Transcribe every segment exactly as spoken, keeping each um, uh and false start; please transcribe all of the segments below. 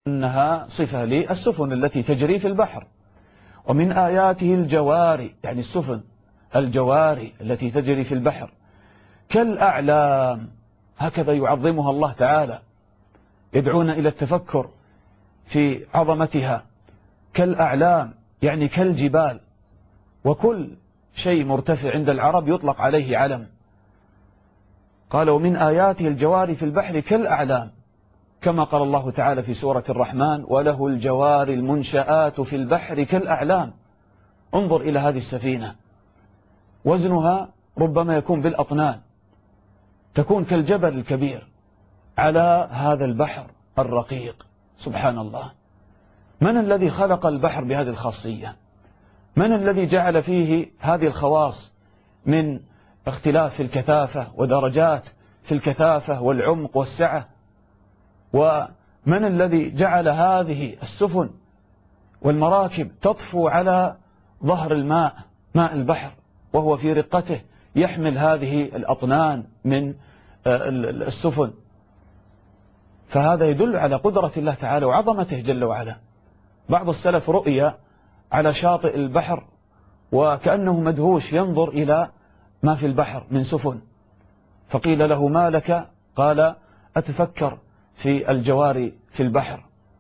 أنها صفة للسفن التي تجري في البحر. ومن آياته الجواري، يعني السفن الجواري التي تجري في البحر كالأعلام، هكذا يعظمها الله تعالى، يدعون إلى التفكر في عظمتها. كالأعلام يعني كالجبال، وكل شيء مرتفع عند العرب يطلق عليه علم. قال ومن آياته الجواري في البحر كالأعلام، كما قال الله تعالى في سورة الرحمن وله الجوار المنشآت في البحر كالأعلام. انظر إلى هذه السفينة، وزنها ربما يكون بالأطنان، تكون كالجبل الكبير على هذا البحر الرقيق. سبحان الله، من الذي خلق البحر بهذه الخاصية؟ من الذي جعل فيه هذه الخواص من اختلاف في الكثافة ودرجات في الكثافة والعمق والسعة؟ ومن الذي جعل هذه السفن والمراكب تطفو على ظهر الماء، ماء البحر، وهو في رقته يحمل هذه الأطنان من السفن؟ فهذا يدل على قدرة الله تعالى وعظمته جل وعلا. بعض السلف رؤيا على شاطئ البحر وكأنه مدهوش ينظر إلى ما في البحر من سفن، فقيل له ما لك؟ قال أتفكر في الجواري في البحر.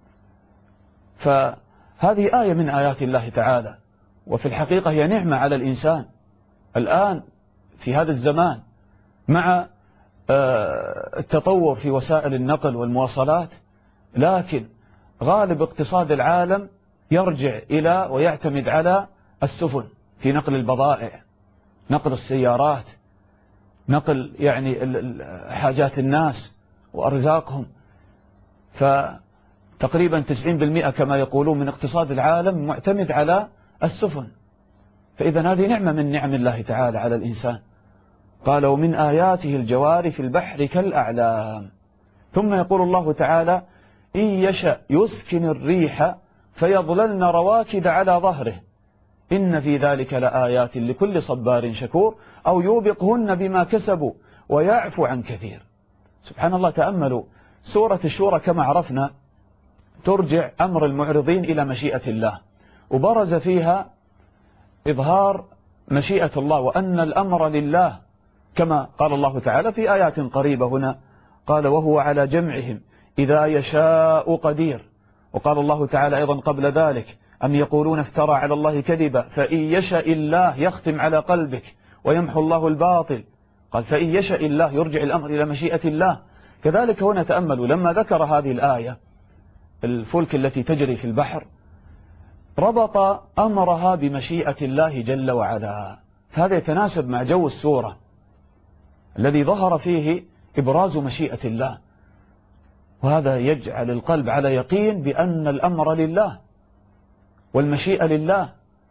فهذه آية من آيات الله تعالى، وفي الحقيقة هي نعمة على الإنسان الآن في هذا الزمان مع التطور في وسائل النقل والمواصلات، لكن غالب اقتصاد العالم يرجع إلى ويعتمد على السفن في نقل البضائع، نقل السيارات، نقل يعني حاجات الناس وأرزاقهم. فتقريبا تسعين بالمئة كما يقولون من اقتصاد العالم معتمد على السفن. فإذا هذه نعمة من نعم الله تعالى على الإنسان. قال ومن آياته الجوار في البحر كالأعلام. ثم يقول الله تعالى إن يشأ يسكن الريح فيظللن رواكد على ظهره إن في ذلك لآيات لكل صبار شكور أو يوبقهن بما كسبوا ويعفو عن كثير. سبحان الله، تأملوا سورة الشورى كما عرفنا ترجع أمر المعرضين إلى مشيئة الله، وبرز فيها إظهار مشيئة الله وأن الأمر لله، كما قال الله تعالى في آيات قريبة هنا قال وهو على جمعهم إذا يشاء قدير. وقال الله تعالى أيضا قبل ذلك أم يقولون افترى على الله كذبا فإن يشاء الله يختم على قلبك ويمحو الله الباطل. قال فإن يشاء الله يرجع الأمر إلى مشيئة الله. كذلك هنا تأملوا لما ذكر هذه الآية الفلك التي تجري في البحر ربط أمرها بمشيئة الله جل وعلا. هذا يتناسب مع جو السورة الذي ظهر فيه إبراز مشيئة الله، وهذا يجعل القلب على يقين بأن الأمر لله والمشيئة لله،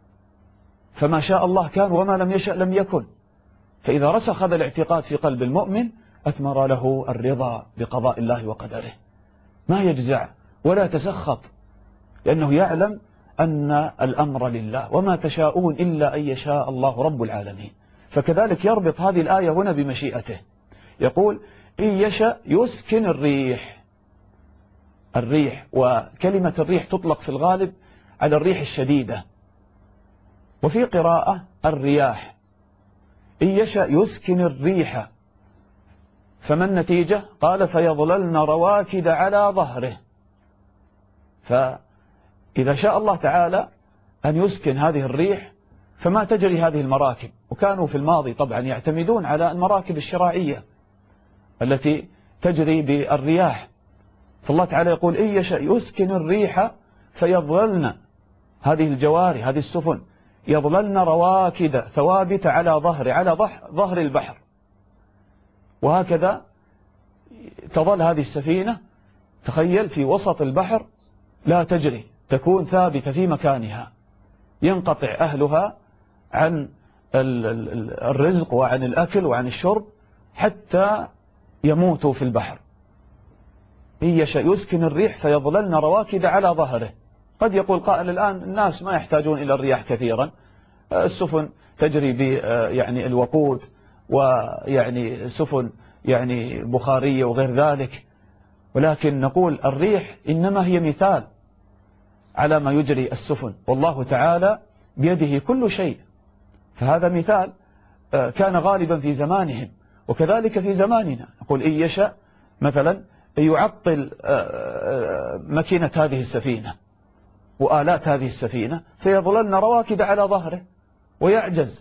فما شاء الله كان وما لم يشأ لم يكن. فإذا رسخ هذا الاعتقاد في قلب المؤمن أثمر له الرضا بقضاء الله وقدره، ما يجزع ولا يتسخط، لأنه يعلم أن الأمر لله وما تشاءون إلا أن يشاء الله رب العالمين. فكذلك يربط هذه الآية هنا بمشيئته، يقول إن يشأ يسكن الريح. الريح، وكلمة الريح تطلق في الغالب على الريح الشديدة، وفي قراءة الرياح. إن يشأ يسكن الريح، فما النتيجة؟ قال فيظللن رواكد على ظهره. فإذا شاء الله تعالى أن يسكن هذه الريح فما تجري هذه المراكب. وكانوا في الماضي طبعا يعتمدون على المراكب الشراعية التي تجري بالرياح. فالله تعالى يقول إن يشأ يسكن الريح فيظللن، هذه الجواري هذه السفن يظللن رواكد ثوابت على ظهر على ظهر البحر. وهكذا تظل هذه السفينة، تخيل، في وسط البحر لا تجري، تكون ثابتة في مكانها، ينقطع أهلها عن الرزق وعن الأكل وعن الشرب حتى يموتوا في البحر. إن يشأ يسكن الريح فيظللن رواكد على ظهره. قد يقول قائل الآن الناس ما يحتاجون إلى الرياح كثيرا، السفن تجري ب يعني الوقود ويعني سفن يعني بخارية وغير ذلك، ولكن نقول الريح إنما هي مثال على ما يجري السفن، والله تعالى بيده كل شيء، فهذا مثال كان غالبا في زمانهم وكذلك في زماننا. نقول إن يشاء مثلا يعطل ماكينة هذه السفينة وآلات هذه السفينة فيظللن رواكد على ظهره، ويعجز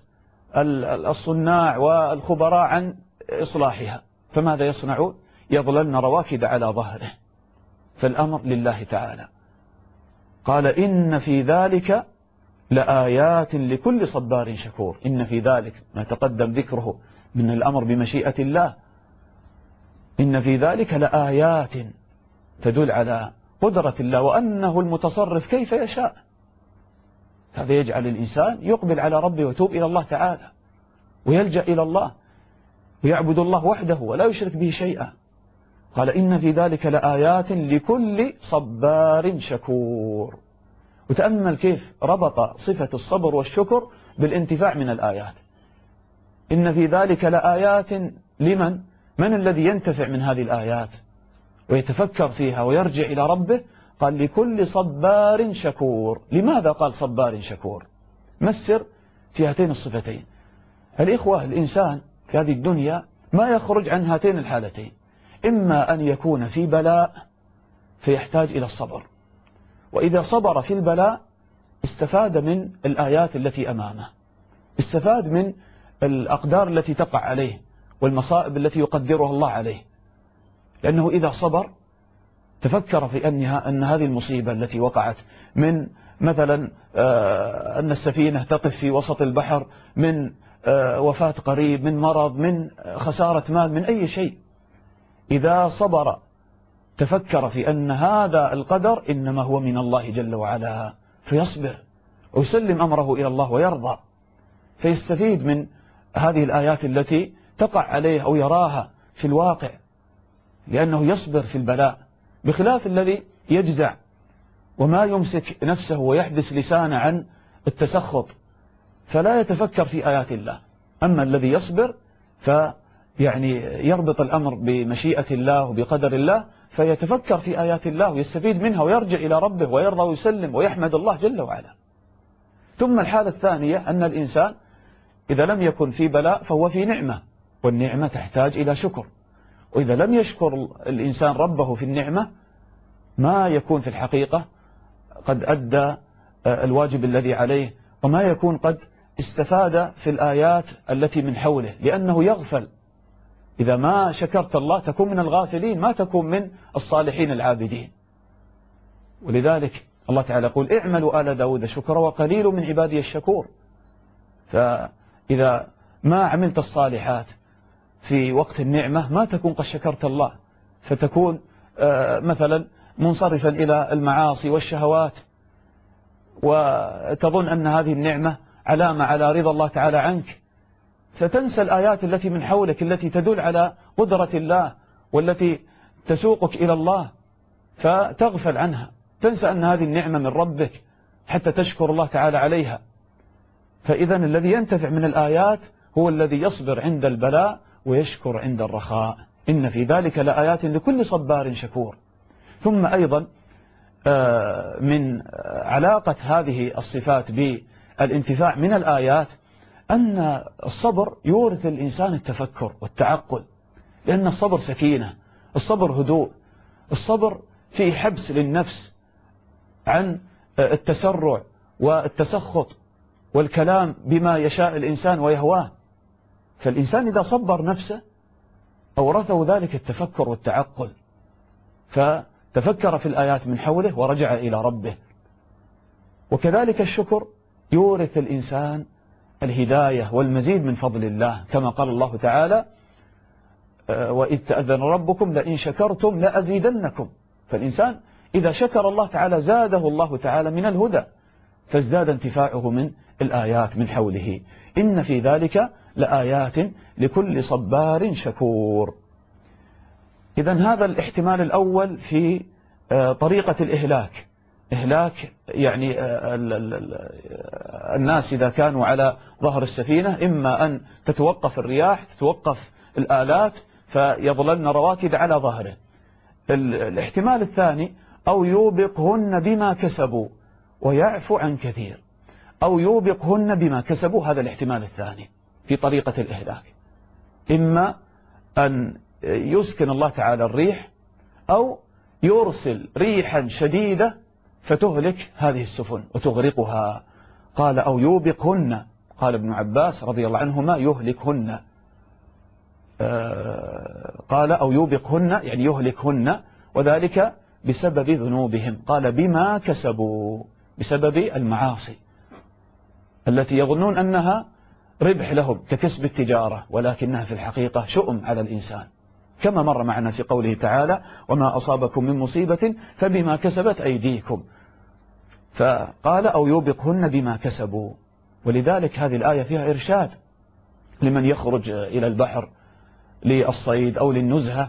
الصناع والخبراء عن إصلاحها، فماذا يصنعون؟ يظللن رواكد على ظهره. فالأمر لله تعالى. قال إن في ذلك لآيات لكل صبار شكور. إن في ذلك ما تقدم ذكره من الأمر بمشيئة الله، إن في ذلك لآيات تدل على قدرة الله وأنه المتصرف كيف يشاء. هذا يجعل الإنسان يقبل على ربه ويتوب إلى الله تعالى ويلجأ إلى الله ويعبد الله وحده ولا يشرك به شيئا. قال إن في ذلك لآيات لكل صبار شكور. وتأمل كيف ربط صفة الصبر والشكر بالانتفاع من الآيات. إن في ذلك لآيات لمن؟ من الذي ينتفع من هذه الآيات ويتفكر فيها ويرجع إلى ربه؟ قال لكل صبار شكور. لماذا قال صبار شكور؟ مسر في هاتين الصفتين. الإخوة، الإنسان في هذه الدنيا ما يخرج عن هاتين الحالتين، إما أن يكون في بلاء فيحتاج إلى الصبر، وإذا صبر في البلاء استفاد من الآيات التي أمامه، استفاد من الأقدار التي تقع عليه والمصائب التي يقدرها الله عليه، لأنه إذا صبر تفكر في أنها أن هذه المصيبة التي وقعت من مثلا أن السفينة تقف في وسط البحر، من وفاة قريب، من مرض، من خسارة مال، من أي شيء، إذا صبر تفكر في أن هذا القدر إنما هو من الله جل وعلا، فيصبر ويسلم أمره إلى الله ويرضى، فيستفيد من هذه الآيات التي تقع عليه أو يراها في الواقع، لأنه يصبر في البلاء، بخلاف الذي يجزع وما يمسك نفسه ويحبس لسانه عن التسخط فلا يتفكر في آيات الله. أما الذي يصبر فيعني يربط الأمر بمشيئة الله وبقدر الله، فيتفكر في آيات الله ويستفيد منها ويرجع إلى ربه ويرضى ويسلم ويحمد الله جل وعلا. ثم الحالة الثانية أن الإنسان إذا لم يكن في بلاء فهو في نعمة، والنعمة تحتاج إلى شكر، وإذا لم يشكر الإنسان ربه في النعمة ما يكون في الحقيقة قد أدى الواجب الذي عليه، وما يكون قد استفاد في الآيات التي من حوله، لأنه يغفل. إذا ما شكرت الله تكون من الغافلين، ما تكون من الصالحين العابدين. ولذلك الله تعالى يقول اعملوا آل داود شكرا وقليل من عبادي الشكور. فإذا ما عملت الصالحات في وقت النعمة ما تكون قد شكرت الله، فتكون مثلا منصرفا إلى المعاصي والشهوات، وتظن أن هذه النعمة علامة على رضا الله تعالى عنك، فتنسى الآيات التي من حولك التي تدل على قدرة الله والتي تسوقك إلى الله، فتغفل عنها، تنسى أن هذه النعمة من ربك حتى تشكر الله تعالى عليها. فإذا الذي ينتفع من الآيات هو الذي يصبر عند البلاء ويشكر عند الرخاء. إن في ذلك لآيات لكل صبار شكور. ثم أيضا من علاقة هذه الصفات بالانتفاع من الآيات أن الصبر يورث الإنسان التفكر والتعقل، لأن الصبر سكينة، الصبر هدوء، الصبر فيه حبس للنفس عن التسرع والتسخط والكلام بما يشاء الإنسان ويهواه. فالإنسان إذا صبر نفسه أورثه ذلك التفكر والتعقل، فتفكر في الآيات من حوله ورجع إلى ربه. وكذلك الشكر يورث الإنسان الهداية والمزيد من فضل الله، كما قال الله تعالى وإذ تأذن ربكم لئن شكرتم لأزيدنكم. فالإنسان إذا شكر الله تعالى زاده الله تعالى من الهدى، فازداد انتفاعه من الآيات من حوله. إن في ذلك لآيات لكل صبار شكور. إذن هذا الاحتمال الأول في طريقة الإهلاك، إهلاك يعني الناس إذا كانوا على ظهر السفينة، إما أن تتوقف الرياح، تتوقف الآلات، فيظللن رواكد على ظهره، الاحتمال الثاني أو يوبقهن بما كسبوا ويعفو عن كثير. أو يوبقهن بما كسبوا، هذا الاحتمال الثاني في طريقة الإهلاك، إما أن يسكن الله تعالى الريح أو يرسل ريحا شديدة فتهلك هذه السفن وتغرقها. قال أو يوبقهن، قال ابن عباس رضي الله عنهما يهلكهن، قال أو يوبقهن يعني يهلكهن، وذلك بسبب ذنوبهم. قال بما كسبوا، بسبب المعاصي التي يظنون أنها ربح لهم ككسب التجارة، ولكنها في الحقيقة شؤم على الإنسان، كما مر معنا في قوله تعالى وما أصابكم من مصيبة فبما كسبت أيديكم. فقال أو يوبقهن بما كسبوا. ولذلك هذه الآية فيها إرشاد لمن يخرج إلى البحر للصيد أو للنزهة،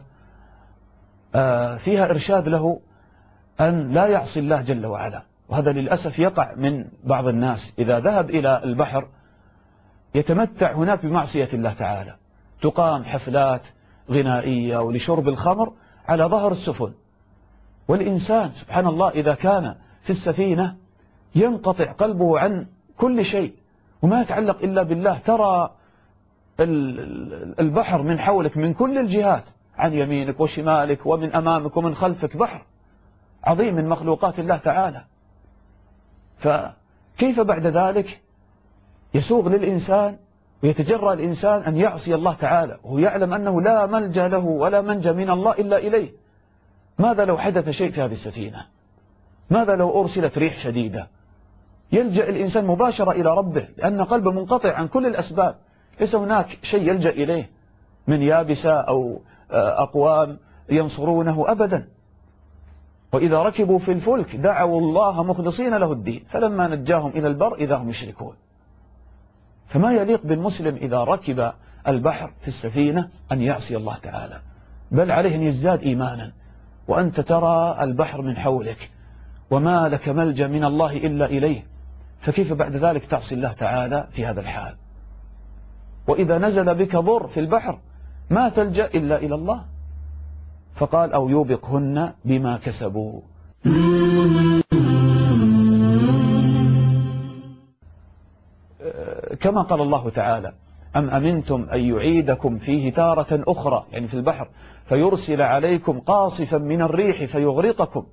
فيها إرشاد له أن لا يعصي الله جل وعلا. وهذا للأسف يقع من بعض الناس، إذا ذهب إلى البحر يتمتع هناك بمعصية الله تعالى، تقام حفلات غنائية ولشرب الخمر على ظهر السفن. والإنسان سبحان الله إذا كان في السفينة ينقطع قلبه عن كل شيء وما يتعلق إلا بالله. ترى البحر من حولك من كل الجهات، عن يمينك وشمالك ومن أمامك ومن خلفك، بحر عظيم من مخلوقات الله تعالى. فكيف بعد ذلك يسوغ للإنسان ويتجرأ الإنسان أن يعصي الله تعالى وهو يعلم أنه لا ملجأ له ولا منجى من الله إلا إليه؟ ماذا لو حدث شيء في هذه السفينة؟ ماذا لو أرسلت ريح شديدة؟ يلجأ الإنسان مباشرة إلى ربه، لأن قلبه منقطع عن كل الأسباب، ليس هناك شيء يلجأ إليه من يابسة أو أقوام ينصرونه أبدا. وإذا ركبوا في الفلك دعوا الله مخلصين له الدين فلما نجاهم إلى البر إذا هم يشركون. فما يليق بالمسلم إذا ركب البحر في السفينة أن يعصي الله تعالى، بل عليه أن يزداد إيمانا. وأنت ترى البحر من حولك وما لك ملجأ من الله إلا إليه، فكيف بعد ذلك تعصي الله تعالى في هذا الحال؟ وإذا نزل بك ضر في البحر ما تلجأ إلا إلى الله. فقال أو يوبقهن بما كسبوا. كما قال الله تعالى أم أمنتم أن يعيدكم فيه تارة أخرى، يعني في البحر، فيرسل عليكم قاصفا من الريح فيغرقكم.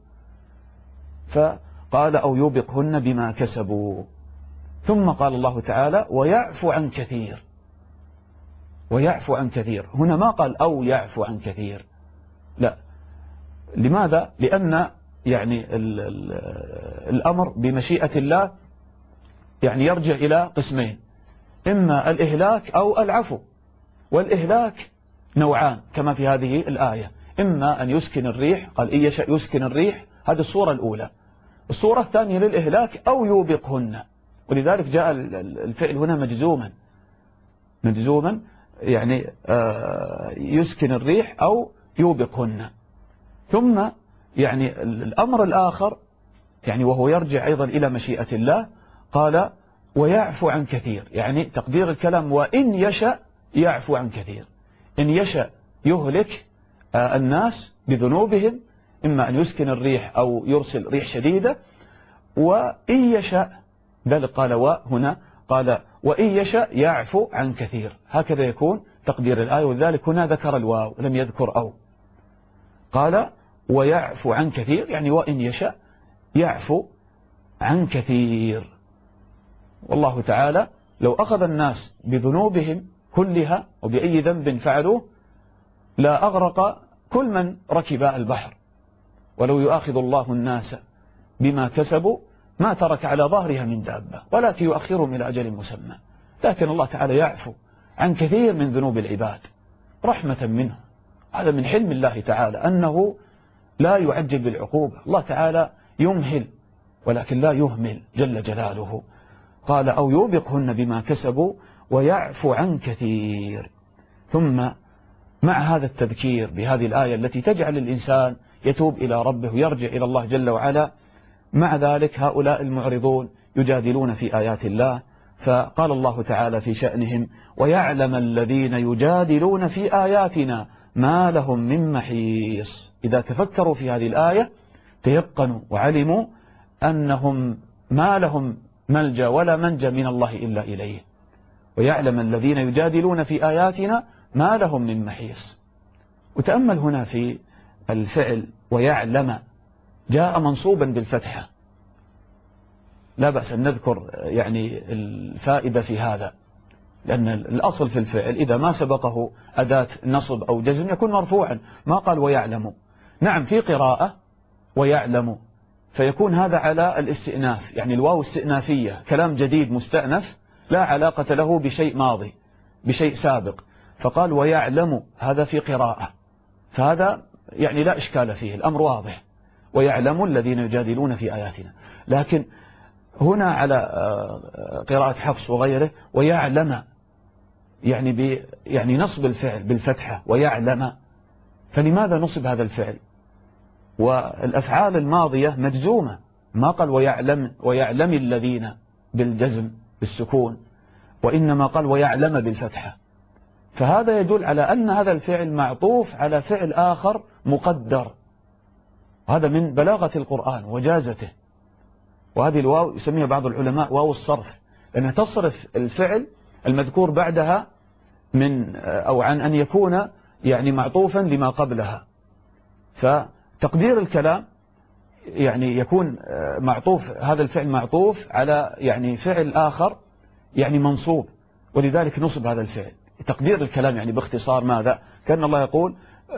فقال أو يوبقهن بما كسبوا. ثم قال الله تعالى ويعفو عن كثير. ويعفو عن كثير هنا ما قال أو يعفو عن كثير، لا. لماذا؟ لأن يعني ال ال الأمر بمشيئة الله يعني يرجع إلى قسمين، إما الإهلاك أو العفو. والإهلاك نوعان كما في هذه الآية، إما أن يسكن الريح، قال إن يشاء يسكن الريح، هذه الصورة الأولى. الصورة الثانية للإهلاك أو يوبقهن، ولذلك جاء الفعل هنا مجزوما مجزوما يعني يسكن الريح أو يوبقهن. ثم يعني الأمر الآخر يعني وهو يرجع أيضا إلى مشيئة الله، قال ويعفو عن كثير، يعني تقدير الكلام وإن يشاء يعفو عن كثير. إن يشاء يهلك الناس بذنوبهم، إما أن يسكن الريح أو يرسل ريح شديدة، وإن يشاء ذلك قال وهنا قال وإن يشاء يعفو عن كثير، هكذا يكون تقدير الآية. وذلك هنا ذكر الواو لم يذكر أو، قال ويعفو عن كثير يعني وإن يشاء يعفو عن كثير. والله تعالى لو أخذ الناس بذنوبهم كلها وبأي ذنب فعلوه لا أغرق كل من ركب البحر، ولو يؤاخذ الله الناس بما كسبوا ما ترك على ظهرها من دابة ولكن يؤخرهم إلى أجل مسمى. لكن الله تعالى يعفو عن كثير من ذنوب العباد رحمة منه. هذا من حلم الله تعالى أنه لا يعجل بالعقوبة. الله تعالى يمهل ولكن لا يهمل جل جلاله. قال أو يوبقهن بما كسبوا ويعفو عن كثير. ثم مع هذا التذكير بهذه الآية التي تجعل الإنسان يتوب إلى ربه ويرجع إلى الله جل وعلا، مع ذلك هؤلاء المعرضون يجادلون في آيات الله. فقال الله تعالى في شأنهم ويعلم الذين يجادلون في آياتنا ما لهم من محيص. إذا تفكروا في هذه الآية تيقنوا وعلموا أنهم ما لهم ملجأ ولا منجى من الله إلا إليه. ويعلم الذين يجادلون في آياتنا ما لهم من محيص. وتأمل هنا في الفعل ويعلم، جاء منصوبا بالفتحة، لا بأس أن نذكر يعني الفائدة في هذا، لأن الأصل في الفعل إذا ما سبقه أداة نصب أو جزم يكون مرفوعا، ما قال ويعلم. نعم في قراءة ويعلم فيكون هذا على الاستئناف، يعني الواو استئنافية، كلام جديد مستأنف لا علاقة له بشيء ماضي بشيء سابق، فقال ويعلم، هذا في قراءة، فهذا يعني لا إشكال فيه، الأمر واضح، ويعلم الذين يجادلون في آياتنا. لكن هنا على قراءة حفص وغيره ويعلم، يعني ب يعني نصب الفعل بالفتحة ويعلم، فلماذا نصب هذا الفعل؟ والأفعال الماضية مجزومة، ما قال ويعلم ويعلم الذين بالجزم بالسكون، وإنما قال ويعلم بالفتحة، فهذا يدل على أن هذا الفعل معطوف على فعل آخر مقدر. هذا من بلاغة القرآن وجازته. وهذه الواو يسميها بعض العلماء واو الصرف، لأنها تصرف الفعل المذكور بعدها من أو عن أن يكون يعني معطوفا لما قبلها. فتقدير الكلام يعني يكون معطوف، هذا الفعل معطوف على يعني فعل آخر يعني منصوب، ولذلك نصب هذا الفعل. تقدير الكلام يعني باختصار ماذا؟ كأن الله يقول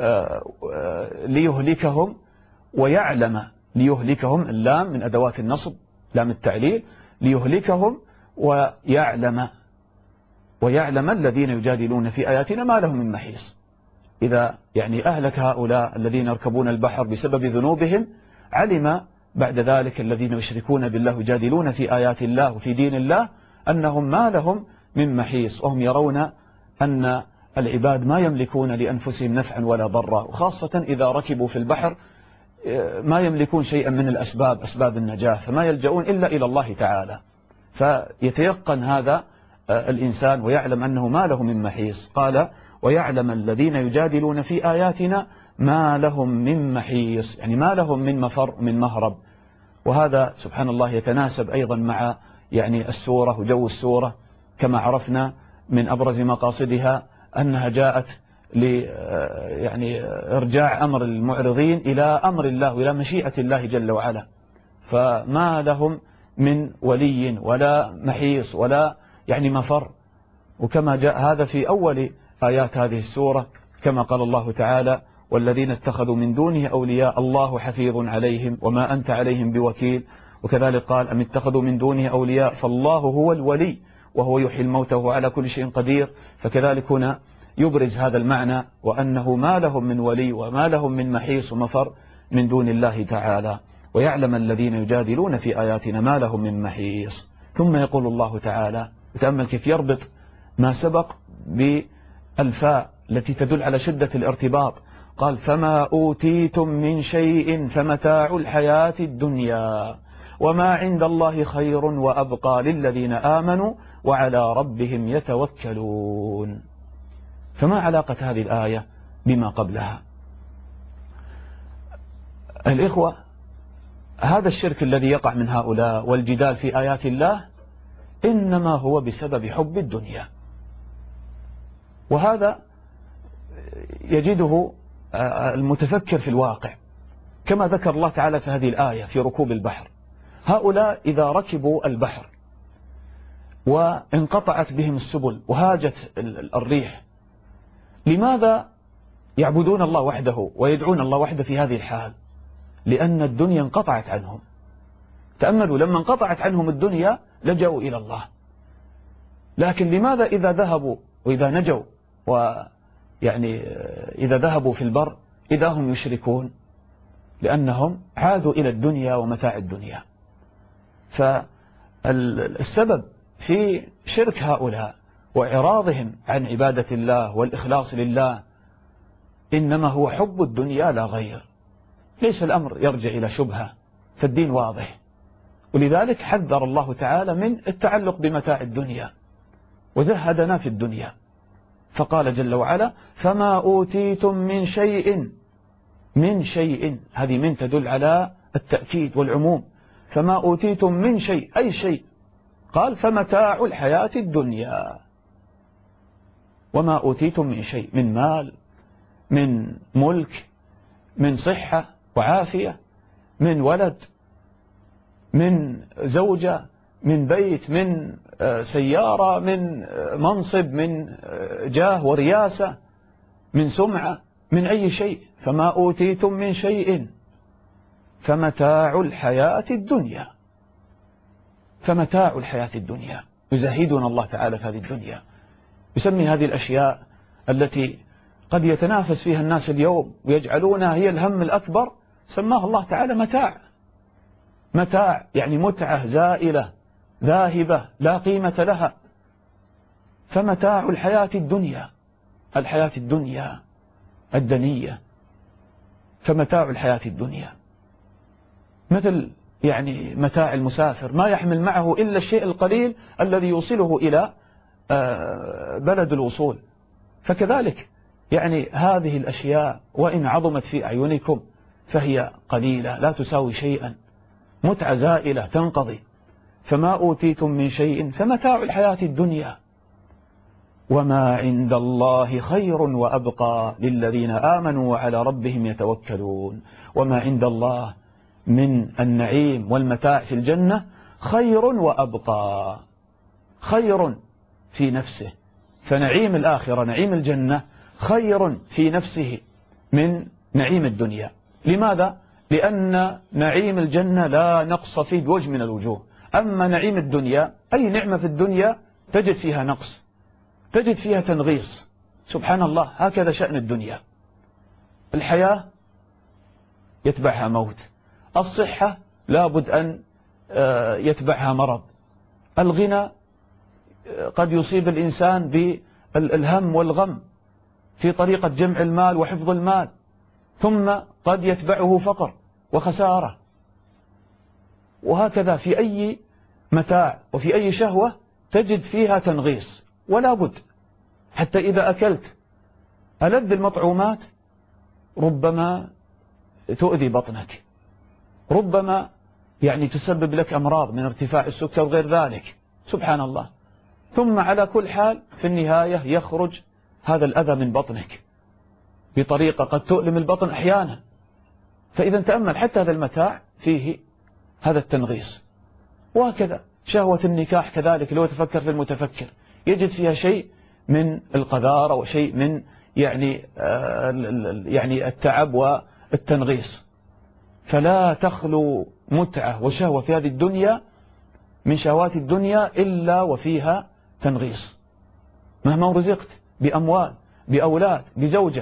ليهلكهم ويعلم، ليهلكهم، اللام من أدوات النصب لام التعليل، ليهلكهم ويعلم، ويعلم الذين يجادلون في آياتنا ما لهم من محيص. إذا يعني أهلك هؤلاء الذين يركبون البحر بسبب ذنوبهم، علم بعد ذلك الذين يشركون بالله يجادلون في آيات الله وفي دين الله أنهم ما لهم من محيص، وهم يرون أن العباد ما يملكون لأنفسهم نفعا ولا ضرا، وخاصة إذا ركبوا في البحر ما يملكون شيئا من الأسباب، أسباب النجاة، فما يلجؤون إلا إلى الله تعالى. فيتيقن هذا الإنسان ويعلم أنه ما له من محيص. قال ويعلم الذين يجادلون في آياتنا ما لهم من محيص، يعني ما لهم من مفر من مهرب. وهذا سبحان الله يتناسب أيضا مع يعني السورة وجو السورة، كما عرفنا من أبرز مقاصدها أنها جاءت ل يعني إرجاع أمر المعرضين إلى أمر الله وإلى مشيئة الله جل وعلا. فما لهم من ولي ولا محيص ولا يعني مفر. وكما جاء هذا في أول آيات هذه السورة، كما قال الله تعالى والذين اتخذوا من دونه أولياء الله حفيظ عليهم وما أنت عليهم بوكيل. وكذلك قال أم اتخذوا من دونه أولياء فالله هو الولي وهو يحيي الموتى وهو على كل شيء قدير. فكذلك هنا يبرز هذا المعنى، وأنه ما لهم من ولي وما لهم من محيص ومفر من دون الله تعالى. ويعلم الذين يجادلون في آياتنا ما لهم من محيص. ثم يقول الله تعالى، وتأمل كيف يربط ما سبق بالفاء التي تدل على شدة الارتباط، قال فما أوتيتم من شيء فمتاع الحياة الدنيا وما عند الله خير وأبقى للذين آمنوا وعلى ربهم يتوكلون. فما علاقة هذه الآية بما قبلها؟ الإخوة، هذا الشرك الذي يقع من هؤلاء والجدال في آيات الله إنما هو بسبب حب الدنيا، وهذا يجده المتفكر في الواقع، كما ذكر الله تعالى في هذه الآية في ركوب البحر. هؤلاء إذا ركبوا البحر وانقطعت بهم السبل وهاجت الريح، لماذا يعبدون الله وحده ويدعون الله وحده في هذه الحال؟ لأن الدنيا انقطعت عنهم. تأملوا، لما انقطعت عنهم الدنيا لجأوا إلى الله. لكن لماذا إذا ذهبوا وإذا نجوا ويعني إذا ذهبوا في البر إذا هم يشركون؟ لأنهم عادوا إلى الدنيا ومتاع الدنيا. فالسبب في شرك هؤلاء وإعراضهم عن عبادة الله والإخلاص لله إنما هو حب الدنيا لا غير. ليس الأمر يرجع إلى شبهة، فالدين واضح. ولذلك حذر الله تعالى من التعلق بمتاع الدنيا وزهدنا في الدنيا. فقال جل وعلا فما أوتيتم من شيء من شيء، هذه من تدل على التأكيد والعموم. فما أوتيتم من شيء أي شيء، قال فمتاع الحياة الدنيا. وما أوتيتم من شيء، من مال، من ملك، من صحة وعافية، من ولد، من زوجة، من بيت، من سيارة، من منصب، من جاه ورياسة، من سمعة، من أي شيء. فما أوتيتم من شيء فمتاع الحياة الدنيا. فمتاع الحياة الدنيا، يزهدنا الله تعالى في هذه الدنيا، يسمي هذه الأشياء التي قد يتنافس فيها الناس اليوم ويجعلونها هي الهم الأكبر، سماها الله تعالى متاع. متاع يعني متعة زائلة ذاهبة لا قيمة لها. فمتاع الحياة الدنيا، الحياة الدنيا الدنية. فمتاع الحياة الدنيا مثل يعني متاع المسافر، ما يحمل معه إلا الشيء القليل الذي يوصله إلى بلد الوصول. فكذلك يعني هذه الأشياء وإن عظمت في أعينكم فهي قليلة لا تساوي شيئا، متعة زائلة تنقضي. فما أوتيتم من شيء فمتاع الحياة الدنيا وما عند الله خير وأبقى للذين آمنوا وعلى ربهم يتوكلون. وما عند الله من النعيم والمتاع في الجنة خير وأبقى، خير في نفسه. فنعيم الآخرة نعيم الجنة خير في نفسه من نعيم الدنيا. لماذا؟ لأن نعيم الجنة لا نقص فيه بوجه من الوجوه. أما نعيم الدنيا أي نعمة في الدنيا تجد فيها نقص، تجد فيها تنغيص. سبحان الله، هكذا شأن الدنيا. الحياة يتبعها موت، الصحة لابد أن يتبعها مرض، الغنى قد يصيب الإنسان بالهم والغم في طريقة جمع المال وحفظ المال، ثم قد يتبعه فقر وخسارة. وهكذا في أي متاع وفي أي شهوة تجد فيها تنغيص ولا بد. حتى إذا أكلت ألذ المطعومات ربما تؤذي بطنك، ربما يعني تسبب لك أمراض من ارتفاع السكر وغير ذلك. سبحان الله. ثم على كل حال في النهاية يخرج هذا الأذى من بطنك بطريقة قد تؤلم البطن أحيانا. فإذا تأمل حتى هذا المتاع فيه هذا التنغيص. وهكذا شهوة النكاح كذلك، لو تفكر في المتفكر يجد فيها شيء من القذارة وشيء من يعني يعني التعب والتنغيص. فلا تخلو متعة وشهوة في هذه الدنيا من شهوات الدنيا إلا وفيها تنغيص. مهما رزقت بأموال بأولاد بزوجة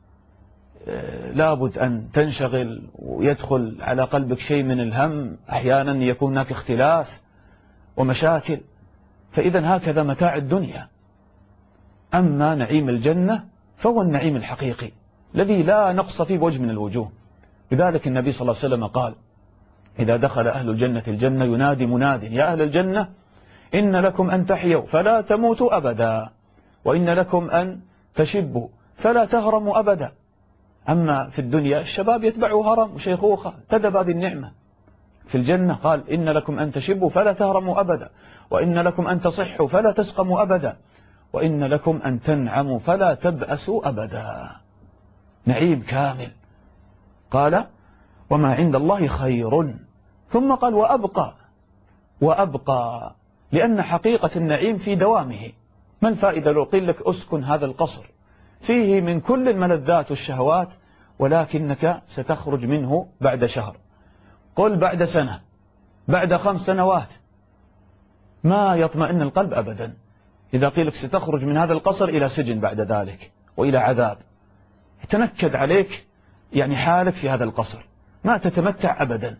لابد أن تنشغل ويدخل على قلبك شيء من الهم، أحيانا يكون هناك اختلاف ومشاكل. فإذا هكذا متاع الدنيا. أما نعيم الجنة فهو النعيم الحقيقي الذي لا نقص فيه بوجه من الوجوه. لذلك النبي صلى الله عليه وسلم قال إذا دخل أهل الجنة الجنة ينادي مناد يا أهل الجنة إن لكم أن تحيوا فلا تموتوا أبدا، وإن لكم أن تشبوا فلا تهرموا أبدا. أما في الدنيا الشباب يتبعوا هرم وشيخوخة، تدب هذه النعمة. في الجنة قال إن لكم أن تشبوا فلا تهرموا أبدا، وإن لكم أن تصحوا فلا تسقموا أبدا، وإن لكم أن تنعموا فلا تبأسوا أبدا. نعيم كامل. قال وما عند الله خير، ثم قال وأبقى. وأبقى لأن حقيقة النعيم في دوامه. ما الفائدة لو قيل لك أسكن هذا القصر فيه من كل الملذات والشهوات ولكنك ستخرج منه بعد شهر، قل بعد سنة، بعد خمس سنوات، ما يطمئن القلب أبدا. إذا قيل لك ستخرج من هذا القصر إلى سجن بعد ذلك وإلى عذاب، تنكد عليك يعني حالك في هذا القصر، ما تتمتع أبدا.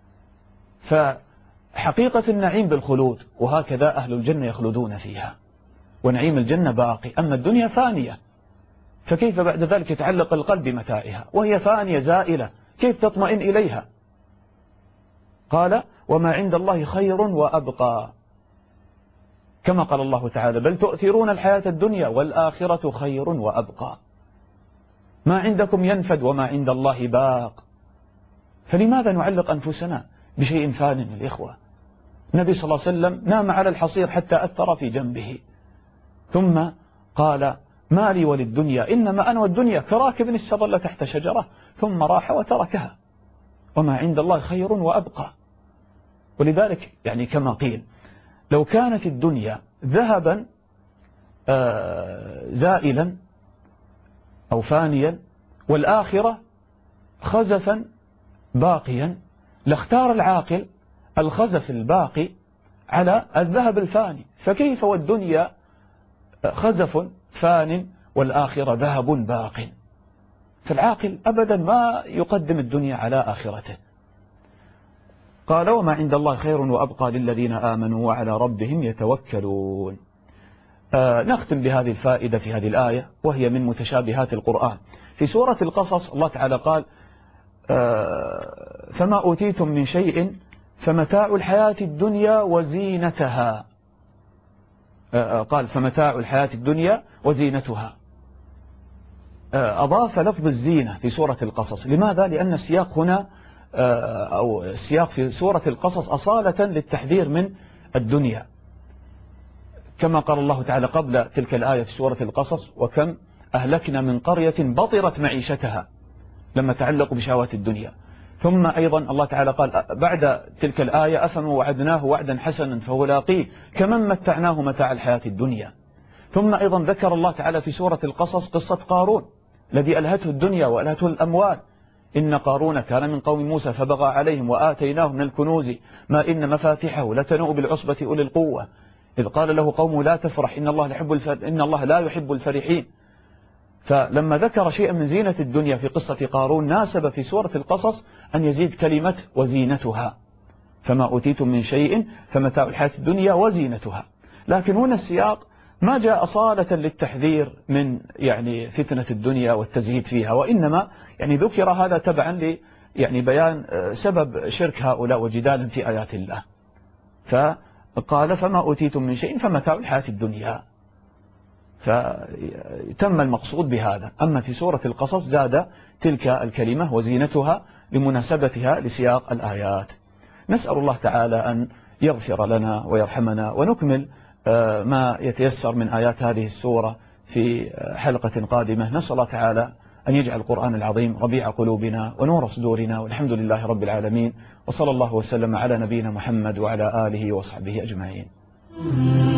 فحقيقة النعيم بالخلود، وهكذا أهل الجنة يخلدون فيها، ونعيم الجنة باقي. أما الدنيا فانية، فكيف بعد ذلك يتعلق القلب بمتاعها وهي فانية زائلة، كيف تطمئن إليها؟ قال وما عند الله خير وأبقى. كما قال الله تعالى بل تؤثرون الحياة الدنيا والآخرة خير وأبقى، ما عندكم ينفد وما عند الله باق. فلماذا نعلق أنفسنا بشيء فان الإخوة؟ النبي صلى الله عليه وسلم نام على الحصير حتى أثر في جنبه، ثم قال ما لي وللدنيا إنما أنا والدنيا كراكب استظل تحت شجرة ثم راح وتركها، وما عند الله خير وأبقى. ولذلك يعني كما قيل لو كانت الدنيا ذهبا زائلا أو فانيا والآخرة خزفا باقيا لاختار العاقل الخزف الباقي على الذهب الفاني، فكيف والدنيا خزف فان والآخرة ذهب باق؟ فالعاقل أبدا ما يقدم الدنيا على آخرته. قال وما عند الله خير وأبقى للذين آمنوا وعلى ربهم يتوكلون. آه نختم بهذه الفائدة في هذه الآية وهي من متشابهات القرآن. في سورة القصص الله تعالى قال آه فما أوتيتم من شيء فمتاع الحياة الدنيا وزينتها. آه قال فمتاع الحياة الدنيا وزينتها. آه أضاف لفظ الزينة في سورة القصص. لماذا؟ لأن السياق هنا آه أو السياق في سورة القصص أصالة للتحذير من الدنيا، كما قال الله تعالى قبل تلك الآية في سورة القصص وكم أهلكنا من قرية بطرت معيشتها لما تعلقوا بشهوات الدنيا. ثم أيضا الله تعالى قال بعد تلك الآية أفمن وعدناه وعدا حسنا فهو لاقيه كمن متعناه متاع الحياة الدنيا. ثم أيضا ذكر الله تعالى في سورة القصص قصة قارون الذي ألهته الدنيا وألهته الأموال. إن قارون كان من قوم موسى فبغى عليهم وآتيناه من الكنوز ما إن مفاتحه لتنوء بالعصبة أولي القوة إذ قال له قومه لا تفرح إن الله, يحب الفر... إن الله لا يحب الفرحين. فلما ذكر شيئا من زينة الدنيا في قصة قارون ناسب في سورة القصص أن يزيد كلمة وزينتها، فما أوتيتم من شيء فمتاع الحياة الدنيا وزينتها. لكن هنا السياق ما جاء أصالة للتحذير من يعني فتنة الدنيا والتزهيد فيها، وإنما يعني ذكر هذا تبعا ل يعني بيان سبب شرك هؤلاء وجدال في آيات الله. فقال فما أوتيتم من شيء فمتاع الحياة الدنيا، فتم المقصود بهذا. أما في سورة القصص زاد تلك الكلمة وزينتها لمناسبتها لسياق الآيات. نسأل الله تعالى أن يغفر لنا ويرحمنا، ونكمل ما يتيسر من آيات هذه السورة في حلقة قادمة. نسأل الله تعالى أن يجعل القرآن العظيم ربيع قلوبنا ونور صدورنا، والحمد لله رب العالمين، وصلى الله وسلم على نبينا محمد وعلى آله وصحبه أجمعين.